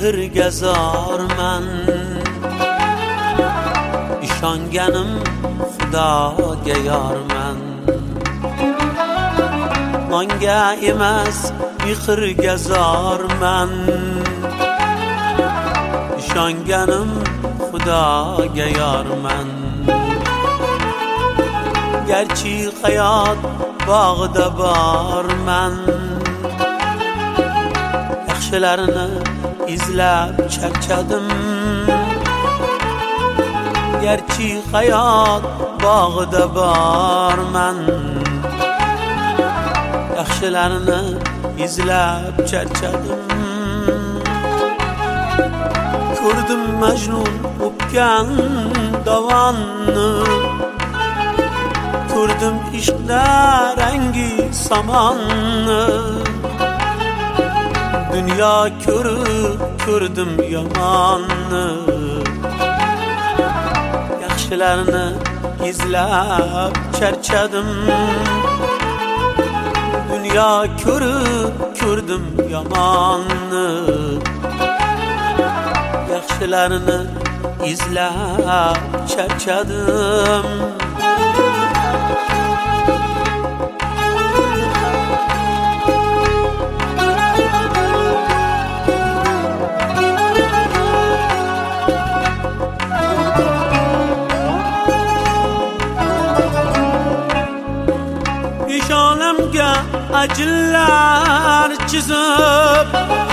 mehrga zorman, ishonganim Xudoga yorman. Nonga emas mehrga zorman, ishonganim Xudoga yorman. Garchi hayot bog'ida borman, yaxshilarni izlab charchadim. Garchi hayot bog'ida borman, yaxshilarni izlab charchadim. Ko'rdim Majnun o'pgan dovonni, ko'rdim ishqda rangi samonni. Dunyo ko'rib ko'rdim yomonni, yaxshilarni izlab charchadim. Dunyo ko'rib ko'rdim yomonni, yaxshilarni izlab charchadim. Peshonamga ajinlar chizib,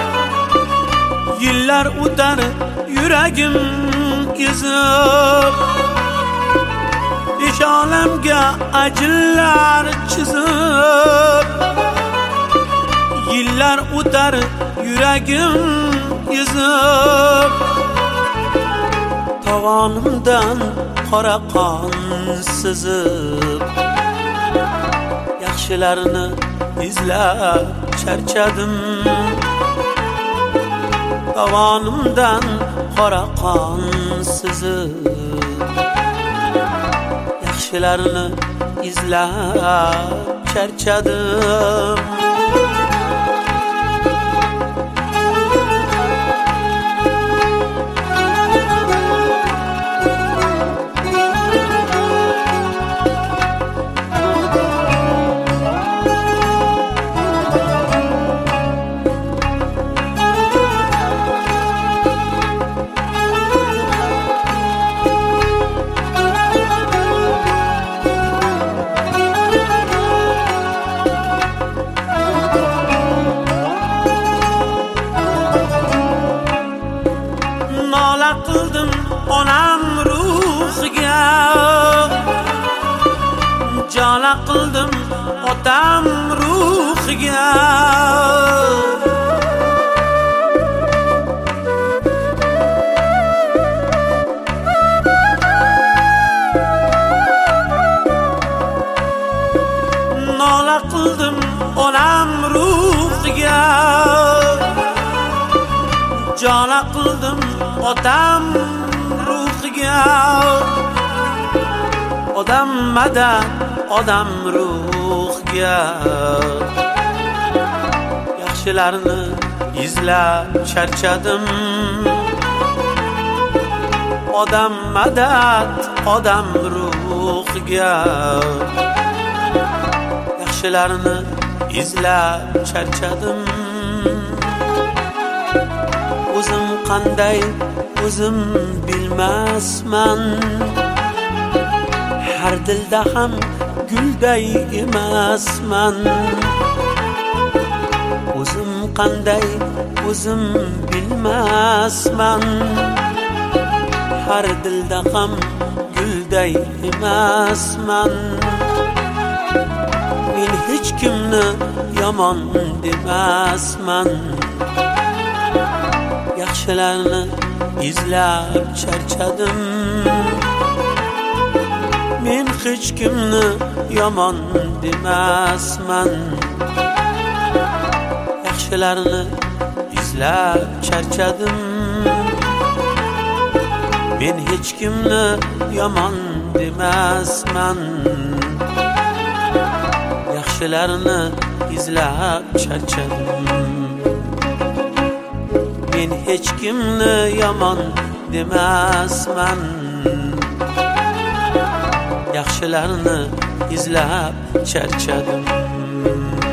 yillar o'tar yuragim ezib. Peshonamga ajinlar chizib, yillar o'tar yuragim ezib. Tovonimdan qora qon sizib, yaxshilarni izlab charchadim. Tovonimdan qora qon sizib, yaxshilarni izlab charchadim. Nola qildim onam ruhiga, jala qildim otam ruhiga. Nola qildim onam ruhiga, jala qildim otam ruhiga. Odam madad odam ruhiga, yaxshilarni izlab charchadim. Odam madad odam ruhiga, yaxshilarni izlab charchadim. O'zim qanday o'zim bilmasman, har dilda ham gulday emasman. O'zim qanday o'zim bilmasman, har dilda ham gulday emasman. Men hech kimni yomon demasman, yaxshilarni izlab charchadim. Men hech kimni yomon demasman, yaxshilarni izlab charchadim. Men hech kimni yomon demasman, yaxshilarni izlab charchadim. Men hech kimni yomon demasman. Yaxshilarni izlab charchadim.